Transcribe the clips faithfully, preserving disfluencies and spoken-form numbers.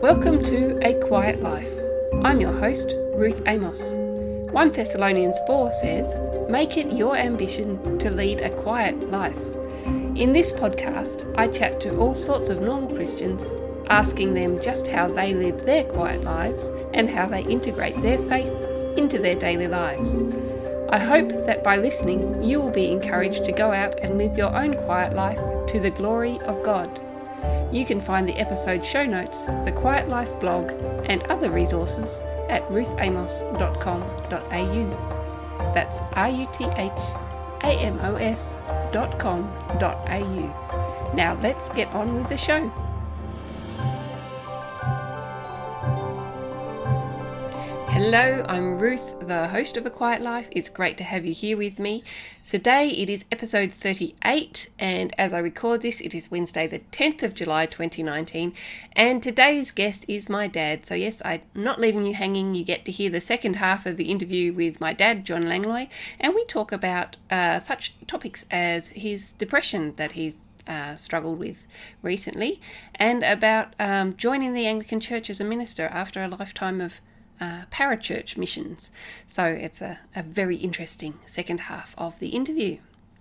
Welcome to A Quiet Life. I'm your host, Ruth Amos. First Thessalonians four says, "Make it your ambition to lead a quiet life." In this podcast, I chat to all sorts of normal Christians, asking them just how they live their quiet lives and how they integrate their faith into their daily lives. I hope that by listening, you will be encouraged to go out and live your own quiet life to the glory of God. You can find the episode show notes, the Quiet Life blog, and other resources at ruth amos dot com dot a u. That's R U T H A M O S dot com dot a u. Now let's get on with the show. Hello, I'm Ruth, the host of A Quiet Life. It's great to have you here with me. Today it is episode thirty-eight, and as I record this, it is Wednesday the tenth of July twenty nineteen, and today's guest is my dad. So yes, I'm not leaving you hanging. You get to hear the second half of the interview with my dad, John Langlois, and we talk about uh, such topics as his depression that he's Uh, struggled with recently, and about um, joining the Anglican Church as a minister after a lifetime of uh, parachurch missions. So it's a, a very interesting second half of the interview.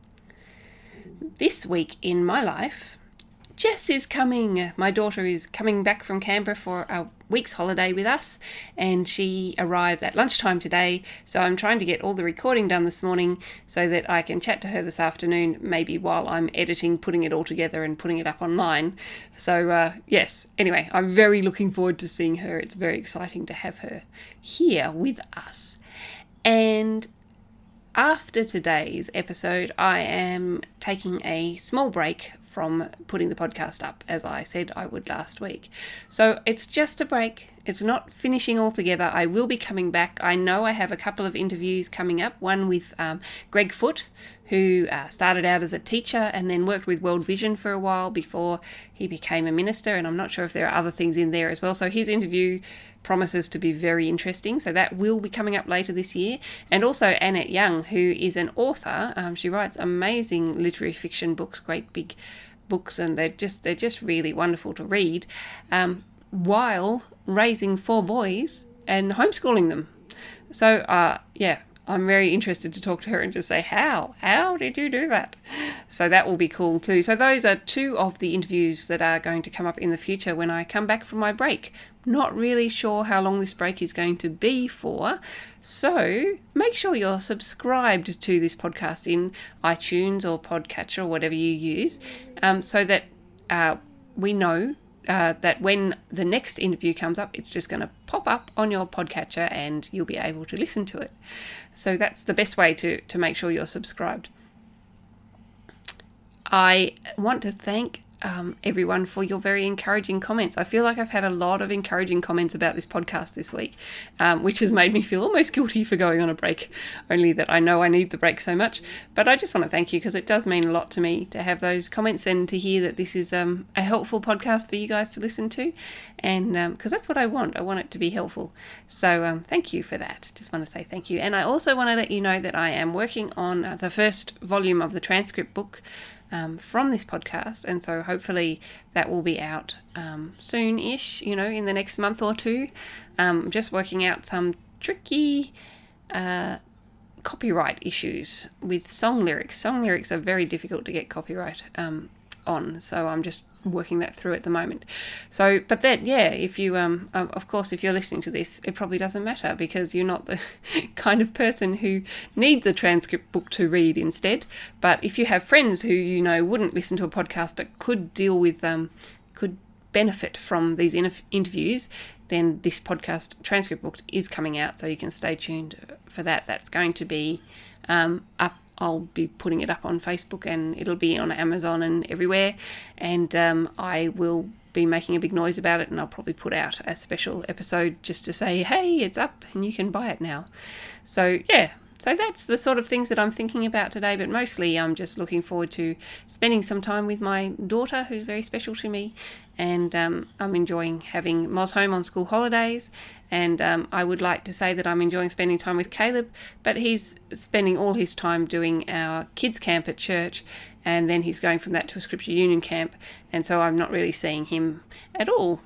This week in my life, Jess is coming. My daughter is coming back from Canberra for a week's holiday with us, and she arrives at lunchtime today, so I'm trying to get all the recording done this morning so that I can chat to her this afternoon, maybe while I'm editing, putting it all together and putting it up online. So uh, yes, anyway, I'm very looking forward to seeing her. It's very exciting to have her here with us. And after today's episode, I am taking a small break from putting the podcast up, as I said I would last week. So it's just a break. It's not finishing altogether. I will be coming back. I know I have a couple of interviews coming up, one with um, Greg Foote, who uh, started out as a teacher and then worked with World Vision for a while before he became a minister, and I'm not sure if there are other things in there as well. So his interview promises to be very interesting. So that will be coming up later this year. And also Annette Young, who is an author. Um, she writes amazing literary fiction books, great big books, and they're just they're just really wonderful to read, um, while raising four boys and homeschooling them. So uh, yeah, I'm very interested to talk to her and just say, how? How did you do that? So that will be cool too. So those are two of the interviews that are going to come up in the future when I come back from my break. Not really sure how long this break is going to be for. So make sure you're subscribed to this podcast in iTunes or Podcatcher or whatever you use, um, so that uh, we know Uh, that when the next interview comes up, it's just going to pop up on your podcatcher and you'll be able to listen to it. So that's the best way to, to make sure you're subscribed. I want to thank um, everyone for your very encouraging comments. I feel like I've had a lot of encouraging comments about this podcast this week, um, which has made me feel almost guilty for going on a break, only that I know I need the break so much. But I just want to thank you, because it does mean a lot to me to have those comments and to hear that this is um, a helpful podcast for you guys to listen to, and because um, that's what I want. I want it to be helpful. So um, thank you for that. Just want to say thank you. And I also want to let you know that I am working on uh, the first volume of the transcript book Um, from this podcast, and so hopefully that will be out um, soon-ish, you know, in the next month or two. Um, just working out some tricky uh, copyright issues with song lyrics. Song lyrics are very difficult to get copyright um, on, so I'm just working that through at the moment. So, but then, yeah, if you, um, of course, if you're listening to this, it probably doesn't matter, because you're not the kind of person who needs a transcript book to read instead. But if you have friends who, you know, wouldn't listen to a podcast but could deal with, um, could benefit from these in- interviews, then this podcast transcript book is coming out, so you can stay tuned for that. That's going to be um, up. I'll be putting it up on Facebook, and it'll be on Amazon and everywhere. And um, I will be making a big noise about it, and I'll probably put out a special episode just to say, hey, it's up and you can buy it now. So yeah, so that's the sort of things that I'm thinking about today, but mostly I'm just looking forward to spending some time with my daughter, who's very special to me, and um, I'm enjoying having Moz home on school holidays, and um, I would like to say that I'm enjoying spending time with Caleb, but he's spending all his time doing our kids camp at church, and then he's going from that to a Scripture Union camp, and so I'm not really seeing him at all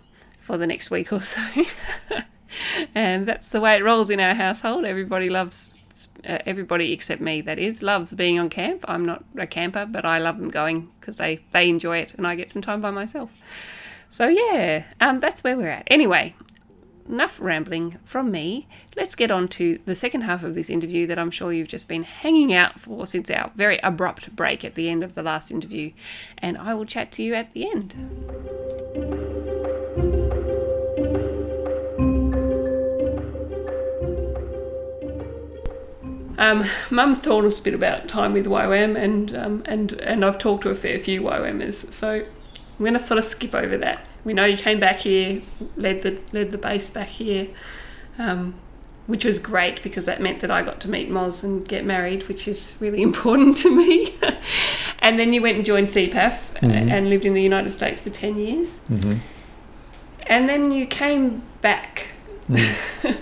for the next week or so. And that's the way it rolls in our household. Everybody loves, uh, everybody except me, that is, loves being on camp. I'm not a camper, but I love them going because they, they enjoy it and I get some time by myself. So yeah, um, that's where we're at. Anyway, enough rambling from me. Let's get on to the second half of this interview that I'm sure you've just been hanging out for since our very abrupt break at the end of the last interview. And I will chat to you at the end. Um, Mum's told us a bit about time with Y WAM, and um, and and I've talked to a fair few Y WAMers, so I'm going to sort of skip over that. We know you came back here, led the led the base back here, um, which was great because that meant that I got to meet Moz and get married, which is really important to me. And then you went and joined C P A F mm-hmm. and lived in the United States for ten years. Mm-hmm. And then you came back. Mm.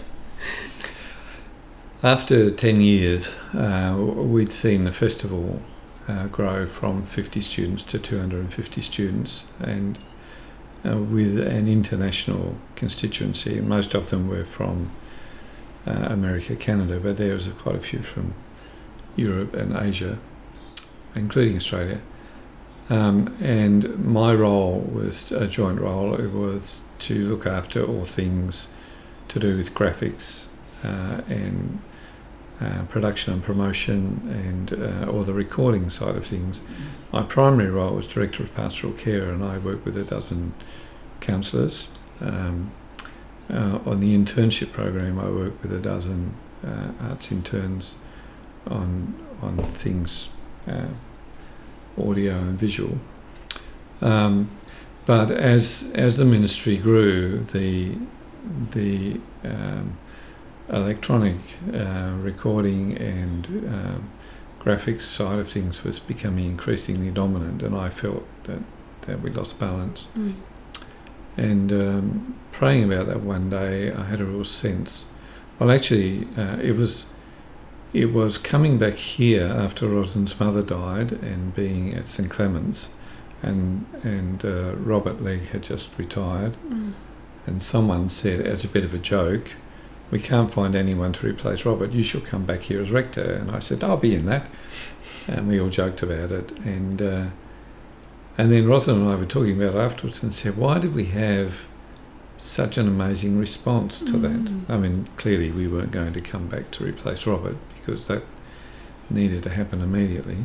After ten years, uh, we'd seen the festival uh, grow from fifty students to two hundred fifty students, and uh, with an international constituency. Most of them were from uh, America, Canada, but there was quite a few from Europe and Asia, including Australia. Um, and my role was a joint role. It was to look after all things to do with graphics uh, and Uh, production and promotion and uh, or the recording side of things. My primary role was Director of Pastoral Care, and I worked with a dozen counsellors. Um, uh, on the internship program, I worked with a dozen uh, arts interns on on things uh, audio and visual. Um, but as as the ministry grew, the the um, electronic uh, recording and um, graphics side of things was becoming increasingly dominant, and I felt that, that we lost balance. Mm. And um, praying about that one day, I had a real sense. Well, actually, uh, it was it was coming back here after Rosalind's mother died and being at St Clement's, and and uh, Robert Legg had just retired, mm. and someone said, as a bit of a joke, "We can't find anyone to replace Robert, you shall come back here as rector." And I said, "I'll be in that." And we all joked about it. And uh, and then Rosalind and I were talking about it afterwards and said, why did we have such an amazing response to mm. that? I mean, clearly we weren't going to come back to replace Robert because that needed to happen immediately.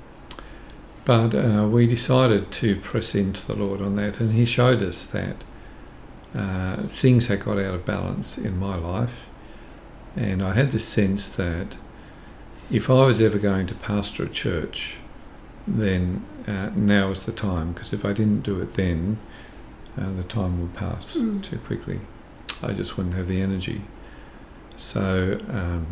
But uh, we decided to press into the Lord on that, and he showed us that Uh, things had got out of balance in my life, and I had the sense that if I was ever going to pastor a church, then uh, now was the time, because if I didn't do it then, uh, the time would pass mm. too quickly. I just wouldn't have the energy. So um,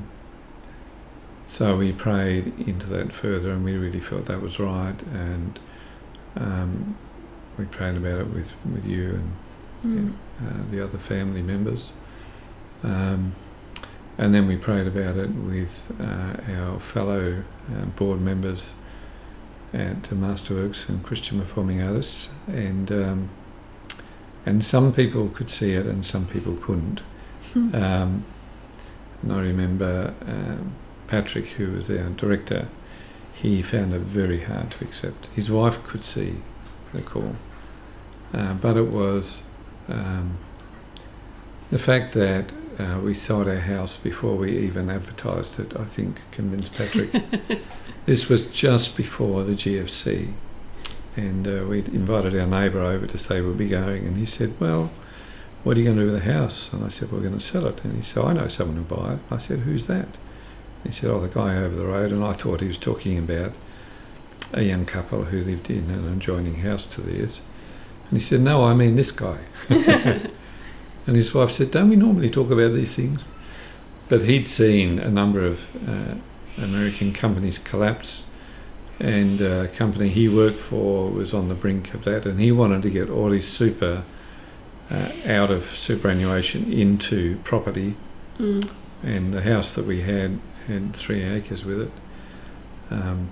so we prayed into that further, and we really felt that was right, and um, we prayed about it with, with you and Mm. Uh, the other family members, um, and then we prayed about it with uh, our fellow uh, board members at Masterworks and Christian Performing Artists, and um, and some people could see it and some people couldn't. Mm. Um, and I remember um, Patrick, who was our director, he found it very hard to accept. His wife could see the call, uh, but it was Um, the fact that uh, we sold our house before we even advertised it, I think, convinced Patrick. This was just before the G F C, and uh, we'd invited our neighbour over to say we'll be going, and he said, "Well, what are you going to do with the house?" And I said, "We're going to sell it." And he said, "I know someone who'll buy it." I said, "Who's that?" He said, "Oh, the guy over the road." And I thought he was talking about a young couple who lived in an adjoining house to theirs. And he said, "No, I mean this guy." And his wife said, "Don't we normally talk about these things?" But he'd seen a number of uh, American companies collapse, and a company he worked for was on the brink of that, and he wanted to get all his super uh, out of superannuation into property. Mm. And the house that we had had three acres with it. Um,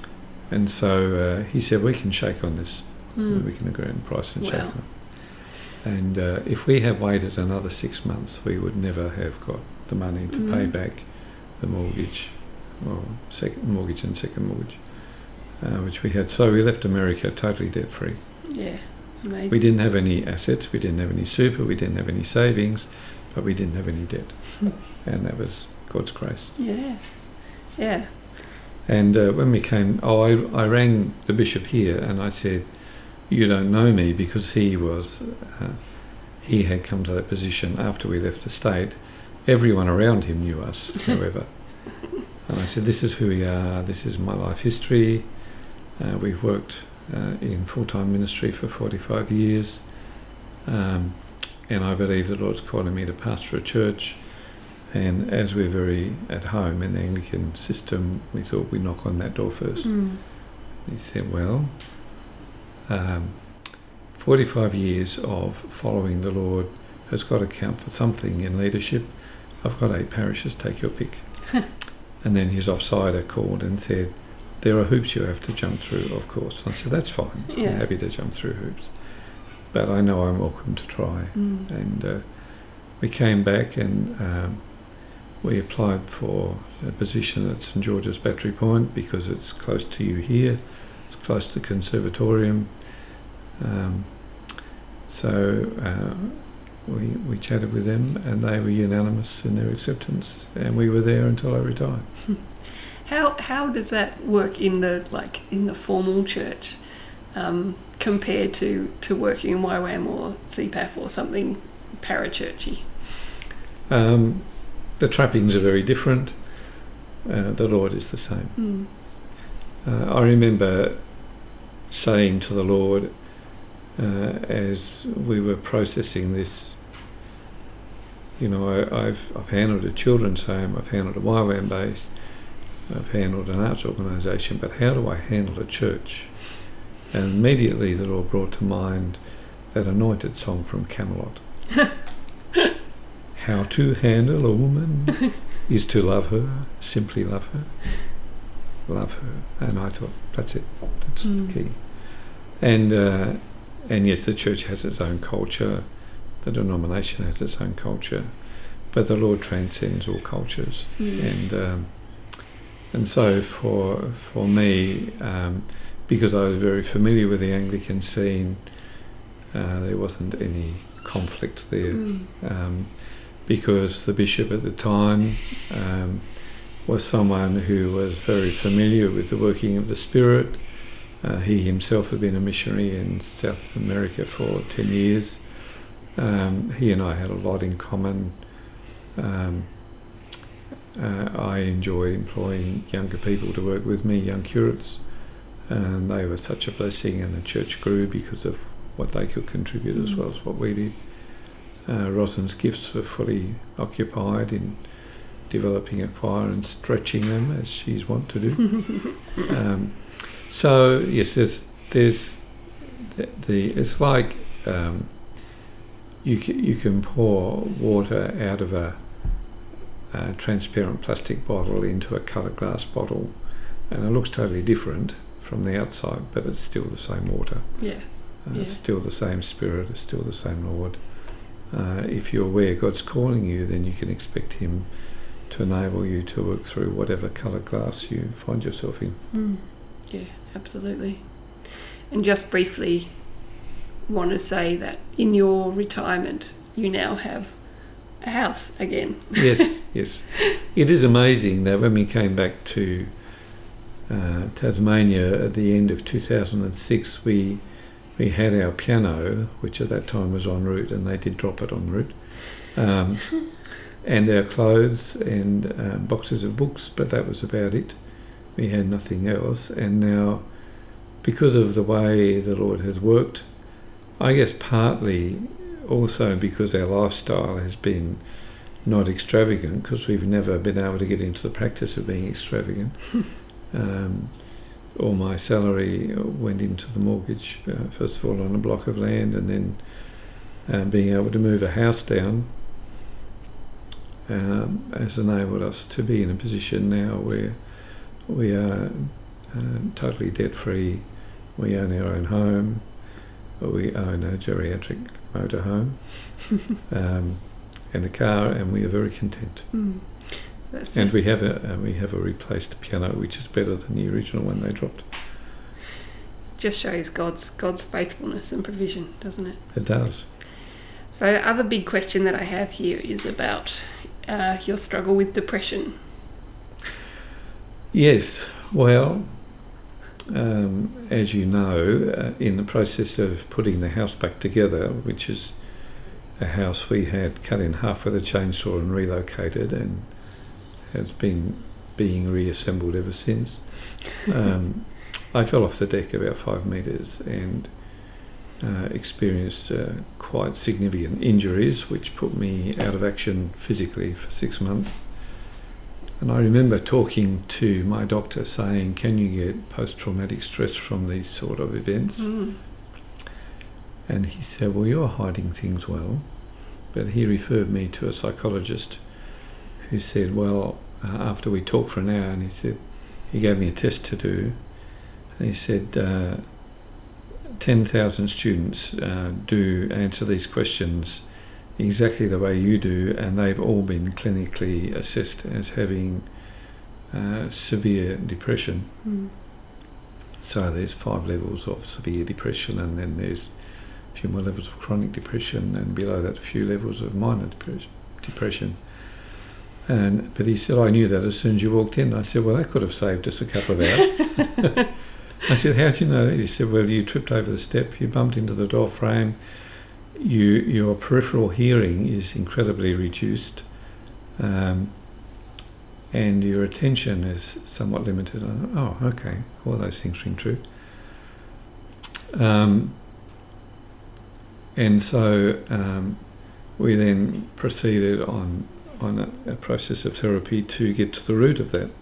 and so uh, he said, "We can shake on this. Mm. We can agree on price and wow. shake on it." And uh, if we had waited another six months, we would never have got the money to mm. pay back the mortgage, well, second mortgage and second mortgage, uh, which we had. So we left America totally debt-free. Yeah, amazing. We didn't have any assets, we didn't have any super, we didn't have any savings, but we didn't have any debt. And that was God's grace. Yeah, yeah. And uh, when we came, oh, I, I rang the bishop here and I said, you don't know me, because he was, uh, he had come to that position after we left the state. Everyone around him knew us, however. And I said, this is who we are, this is my life history. Uh, we've worked uh, in full-time ministry for forty-five years. Um, and I believe the Lord's calling me to pastor a church. And as we're very at home in the Anglican system, we thought we'd knock on that door first. Mm. He said, well, um, forty-five years of following the Lord has got to count for something in leadership. I've got eight parishes, take your pick. And then his offsider called and said, there are hoops you have to jump through, of course. And I said, that's fine, yeah. I'm happy to jump through hoops. But I know I'm welcome to try. Mm. And uh, we came back and um, we applied for a position at St George's Battery Point because it's close to you here, it's close to the Conservatorium. Um, so uh, we we chatted with them and they were unanimous in their acceptance, and we were there until I retired. How how does that work in the like in the formal church um, compared to, to working in Y WAM or C P A F or something parachurchy? Um, the trappings are very different. Uh, the Lord is the same. Mm. Uh, I remember saying to the Lord uh, as we were processing this, you know, I, I've I've handled a children's home, I've handled a Y WAM base, I've handled an arts organisation, but how do I handle a church? And immediately the Lord brought to mind that anointed song from Camelot. How to handle a woman is to love her, simply love her, love her. And I thought, that's it, that's mm. the key. And uh, and yes, the church has its own culture, the denomination has its own culture, but the Lord transcends all cultures. Mm. And um, and so for for me, um, because I was very familiar with the Anglican scene, uh, there wasn't any conflict there. Mm. Um, because the bishop at the time um, was someone who was very familiar with the working of the Spirit. Uh, he himself had been a missionary in South America for ten years. Um, he and I had a lot in common. Um, uh, I enjoyed employing younger people to work with me, young curates, and they were such a blessing, and the church grew because of what they could contribute mm. as well as what we did. Uh, Rosalind's gifts were fully occupied in developing a choir and stretching them, as she's wont to do. um, so yes, there's there's the, the it's like um, you can, you can pour water out of a, a transparent plastic bottle into a coloured glass bottle, and it looks totally different from the outside, but it's still the same water. Yeah, uh, yeah. It's still the same Spirit. It's still the same Lord. Uh, if you're where God's calling you, then you can expect Him to enable you to work through whatever coloured glass you find yourself in. Mm. Yeah, absolutely. And just briefly, want to say that in your retirement, you now have a house again. Yes, yes. It is amazing that when we came back to uh, Tasmania at the end of two thousand six, we we had our piano, which at that time was en route, and they did drop it en route, um, and our clothes and uh, boxes of books, but that was about it. We had nothing else. And now, because of the way the Lord has worked, I guess partly also because our lifestyle has been not extravagant, because we've never been able to get into the practice of being extravagant. um, all my salary went into the mortgage, uh, first of all on a block of land, and then uh, being able to move a house down um, has enabled us to be in a position now where we are uh, totally debt-free. We own our own home. we own a geriatric motorhome um, and a car, and we are very content. Mm. And we have a uh, we have a replaced piano, which is better than the original one they dropped. Just shows God's God's faithfulness and provision, doesn't it? It does. So the other big question that I have here is about uh, your struggle with depression. Yes, well, um, as you know, uh, in the process of putting the house back together, which is a house we had cut in half with a chainsaw and relocated, and has been being reassembled ever since, um, I fell off the deck about five metres and uh, experienced uh, quite significant injuries, which put me out of action physically for six months. And I remember talking to my doctor saying, can you get post-traumatic stress from these sort of events? Mm. And he said, well, you're hiding things well. But he referred me to a psychologist who said, well, uh, after we talked for an hour, and he said, he gave me a test to do, and he said, uh, ten thousand students uh, do answer these questions exactly the way you do, and they've all been clinically assessed as having uh, severe depression. Mm. So there's five levels of severe depression, and then there's a few more levels of chronic depression, and below that a few levels of minor depression. depression. And but he said, I knew that as soon as you walked in. I said, well, that could have saved us a couple of hours. I said, how do you know that? He said, well, you tripped over the step, you bumped into the door frame, you, your peripheral hearing is incredibly reduced, um, and your attention is somewhat limited. I thought, oh, okay, all those things ring true. Um, and so um, we then proceeded on on a, a process of therapy to get to the root of that.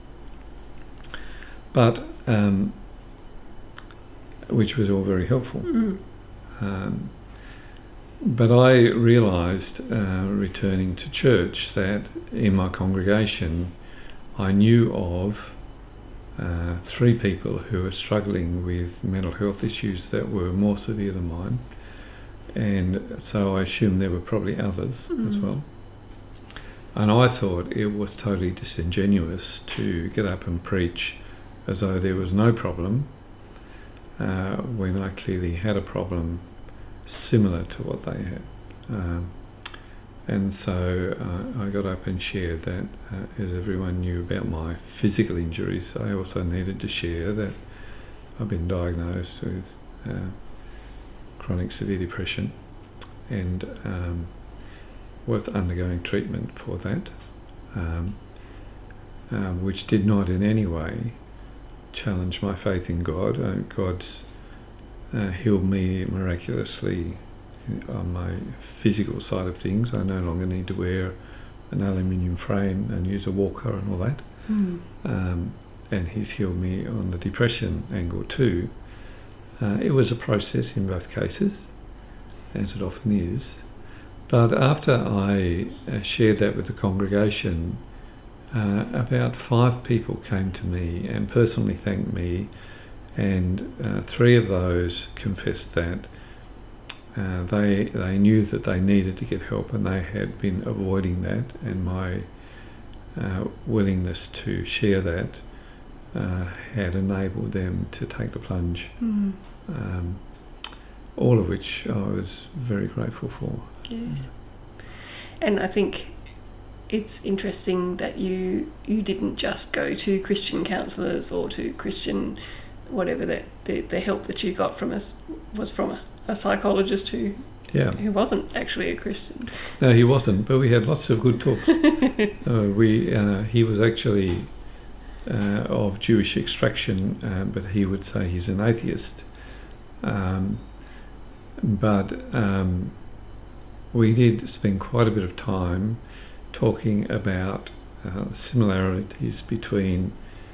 But um, which was all very helpful. Mm. Um, but I realised, uh, returning to church, that in my congregation I knew of uh, three people who were struggling with mental health issues that were more severe than mine, and so I assumed there were probably others mm. as well. And I thought it was totally disingenuous to get up and preach as though there was no problem, uh, when I clearly had a problem similar to what they had. Um, and so uh, I got up and shared that, uh, as everyone knew about my physical injuries, I also needed to share that I've been diagnosed with uh, chronic severe depression, and um, was undergoing treatment for that, um, um, which did not in any way challenge my faith in God. Uh, God's uh, healed me miraculously on my physical side of things. I no longer need to wear an aluminium frame and use a walker and all that. Mm. Um, and He's healed me on the depression angle too. Uh, it was a process in both cases, as it often is. But after I uh, shared that with the congregation, uh, about five people came to me and personally thanked me, and uh, three of those confessed that uh, they they knew that they needed to get help, and they had been avoiding that, and my uh, willingness to share that uh, had enabled them to take the plunge. Mm. Um, all of which I was very grateful for. Yeah. And I think it's interesting that you you didn't just go to Christian counsellors or to Christian whatever, that the, the help that you got from us was from a, a psychologist who yeah. who wasn't actually a Christian. No, he wasn't, but we had lots of good talks. uh, we uh, he was actually uh, of Jewish extraction, uh, but he would say he's an atheist. Um, but um, we did spend quite a bit of time talking about uh, similarities between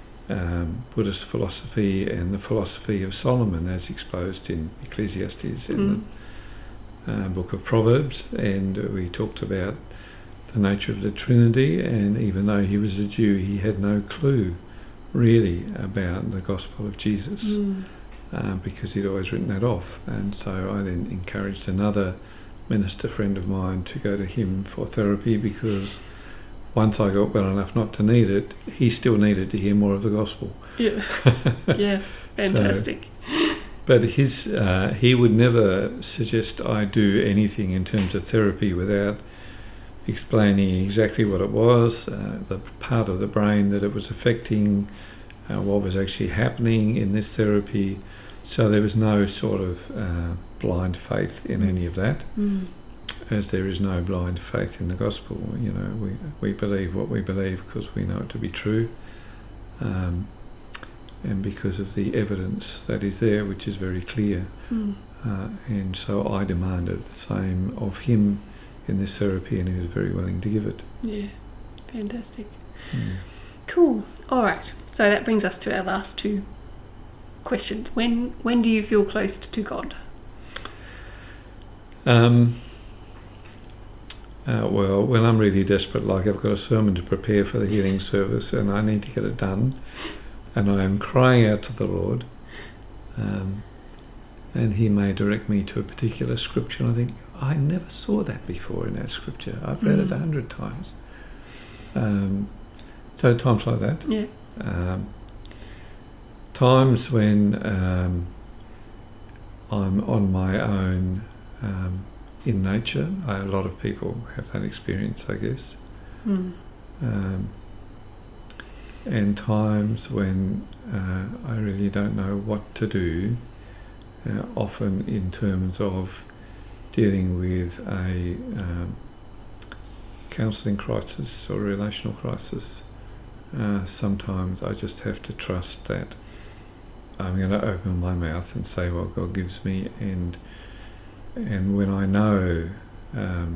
um, Buddhist philosophy and the philosophy of Solomon as exposed in Ecclesiastes and mm. the uh, book of Proverbs, and we talked about the nature of the Trinity, and even though he was a Jew, he had no clue really about the gospel of Jesus. Mm. uh, because he'd always written that off. And so I then encouraged another minister friend of mine to go to him for therapy, because once I got well enough not to need it, he still needed to hear more of the gospel. Yeah, yeah, fantastic. So, but his uh, he would never suggest I do anything in terms of therapy without explaining exactly what it was, uh, the part of the brain that it was affecting, uh, what was actually happening in this therapy. So there was no sort of uh, blind faith in mm. any of that, mm. as there is no blind faith in the gospel. You know, we we believe what we believe because we know it to be true, um, and because of the evidence that is there, which is very clear. Mm. Uh, and so I demanded the same of him in this therapy, and he was very willing to give it. Yeah, fantastic. Mm. Cool. All right. So that brings us to our last two questions. When when do you feel close to God? Um. Uh, well, when I'm really desperate, like I've got a sermon to prepare for the healing service, and I need to get it done, and I am crying out to the Lord, um, and He may direct me to a particular scripture, and I think, I never saw that before in that scripture. I've read mm. it a hundred times. Um, so times like that. Yeah. Um, times when um, I'm on my own um, in nature. I, a lot of people have that experience, I guess. Mm. Um, and times when uh, I really don't know what to do, uh, often in terms of dealing with a um, counselling crisis or relational crisis. Uh, sometimes I just have to trust that I'm going to open my mouth and say what God gives me, and and when I know um,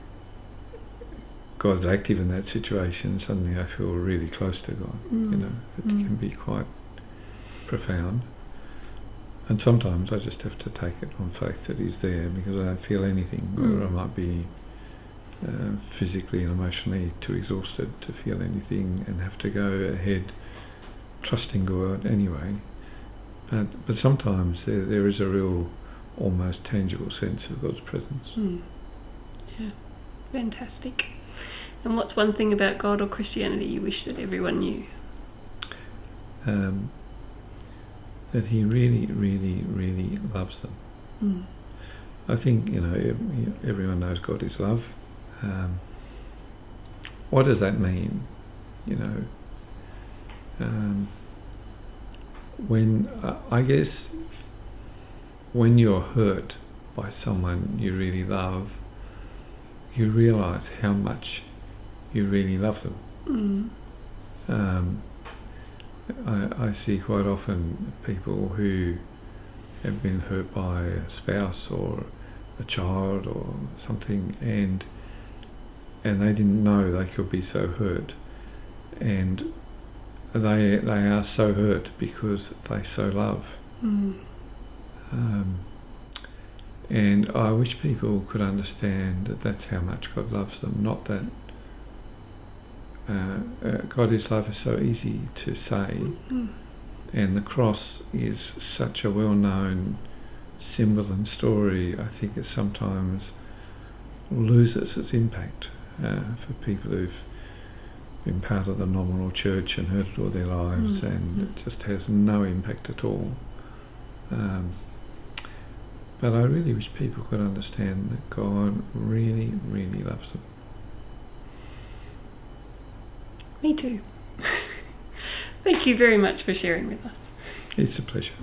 God's active in that situation, suddenly I feel really close to God. Mm. You know, it mm. can be quite profound. And sometimes I just have to take it on faith that He's there, because I don't feel anything, mm. or I might be uh, physically and emotionally too exhausted to feel anything, and have to go ahead trusting God anyway. But but sometimes there there is a real, almost tangible sense of God's presence. Mm. Yeah, fantastic. And what's one thing about God or Christianity you wish that everyone knew? Um, that He really, really, really loves them. Mm. I think, you know, everyone knows God is love. Um, what does that mean? You know, um, when, uh, I guess, when you're hurt by someone you really love, you realise how much you really love them. Mm. Um, I, I see quite often people who have been hurt by a spouse or a child or something, and and they didn't know they could be so hurt, and they they are so hurt because they so love. Mm. Um, and I wish people could understand that that's how much God loves them, not that Uh, uh, God is love is so easy to say, mm. and the cross is such a well-known symbol and story. I think it sometimes loses its impact uh, for people who've been part of the nominal church and heard it all their lives, mm. and mm. it just has no impact at all. Um, but I really wish people could understand that God really, really loves them. Me too. Thank you very much for sharing with us. It's a pleasure.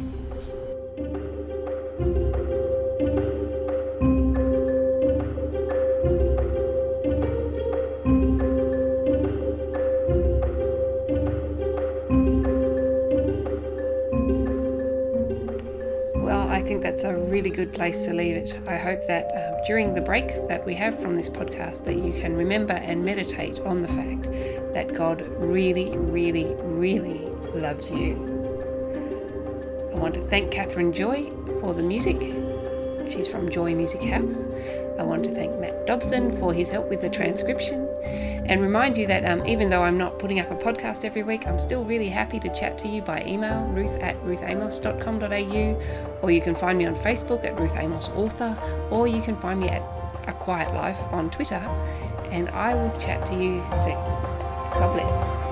Well, I think that's a really good place to leave it. I hope that um, during the break that we have from this podcast, that you can remember and meditate on the fact that God really, really, really loves you. I want to thank Catherine Joy for the music, She's from Joy Music House. I want to thank Matt Dobson for his help with the transcription, and remind you that um, even though I'm not putting up a podcast every week, I'm still really happy to chat to you by email, ruth at ruth amos dot com dot a u, or you can find me on Facebook at Ruth Amos Author, or you can find me at A Quiet Life on Twitter, and I will chat to you soon. God bless.